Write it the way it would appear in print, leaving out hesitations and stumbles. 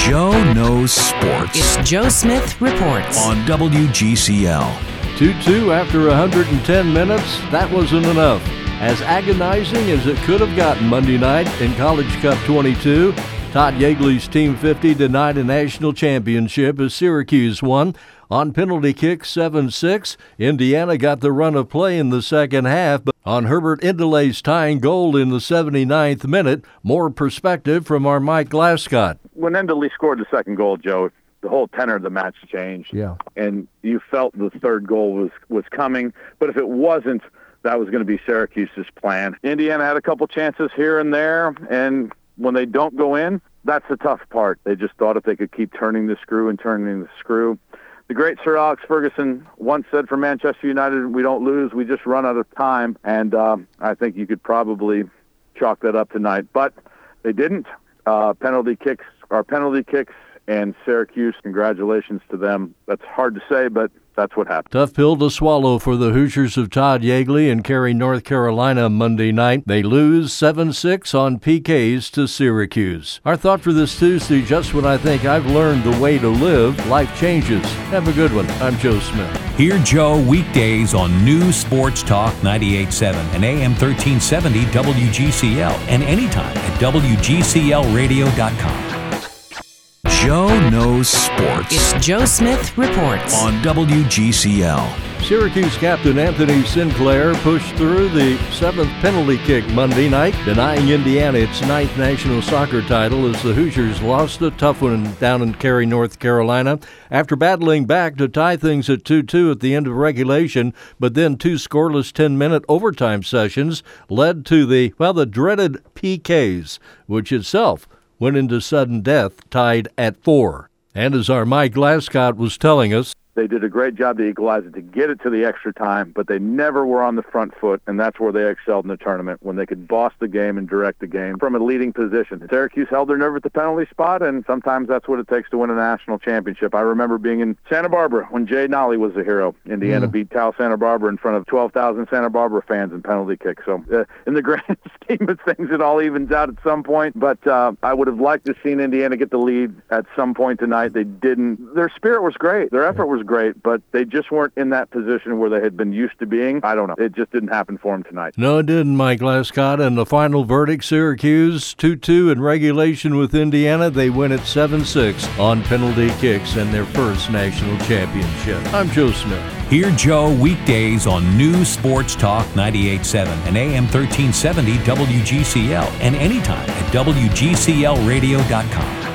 Joe knows sports. It's Joe Smith Reports On WGCL. 2-2 after 110 minutes, that wasn't enough. As agonizing as it could have gotten Monday night in College Cup 22, Todd Yeagley's Team 50 denied a national championship as Syracuse won on penalty kick 7-6. Indiana got the run of play in the second half, but on Herbert Indelay's tying goal in the 79th minute, more perspective from our Mike Glascott. When Endeley scored the second goal, Joe, the whole tenor of the match changed. Yeah. And you felt the third goal was coming, but if it wasn't, that was going to be Syracuse's plan. Indiana had a couple chances here and there, and when they don't go in, that's the tough part. They just thought if they could keep turning the screw. The great Sir Alex Ferguson once said for Manchester United, we don't lose, we just run out of time. And I think you could probably chalk that up tonight. But they didn't. Penalty kicks are penalty kicks, and Syracuse, congratulations to them. That's hard to say, but that's what happened. Tough pill to swallow for the Hoosiers of Todd Yeagley in Cary, North Carolina Monday night. They lose 7-6 on PKs to Syracuse. Our thought for this Tuesday, just when I think I've learned the way to live, life changes. Have a good one. I'm Joe Smith. Hear Joe weekdays on New Sports Talk 98.7 and AM 1370 WGCL and anytime at WGCLradio.com. Joe knows sports. It's Joe Smith Reports On WGCL. Syracuse captain Anthony Sinclair pushed through the seventh penalty kick Monday night, denying Indiana its ninth national soccer title as the Hoosiers lost a tough one down in Cary, North Carolina, after battling back to tie things at 2-2 at the end of regulation, but then two scoreless 10-minute overtime sessions led to the dreaded PKs, which itself went into sudden death, tied at 4. And as our Mike Glascott was telling us, They did a great job to equalize it, to get it to the extra time, but they never were on the front foot, and that's where they excelled in the tournament, when they could boss the game and direct the game from a leading position. Syracuse held their nerve at the penalty spot, and sometimes that's what it takes to win a national championship. I remember being in Santa Barbara when Jay Nolly was the hero. Indiana beat Cal Santa Barbara in front of 12,000 Santa Barbara fans in penalty kick. So in the grand scheme of things, it all evens out at some point, but I would have liked to have seen Indiana get the lead at some point tonight. They didn't. Their spirit was great. Their effort was great, but they just weren't in that position where they had been used to being. I don't know. It just didn't happen for them tonight. No, it didn't, Mike Glascott. And the final verdict, Syracuse 2-2 in regulation with Indiana. They win at 7-6 on penalty kicks and their first national championship. I'm Joe Smith. Hear Joe weekdays on New Sports Talk 98.7 and AM 1370 WGCL and anytime at WGCLradio.com.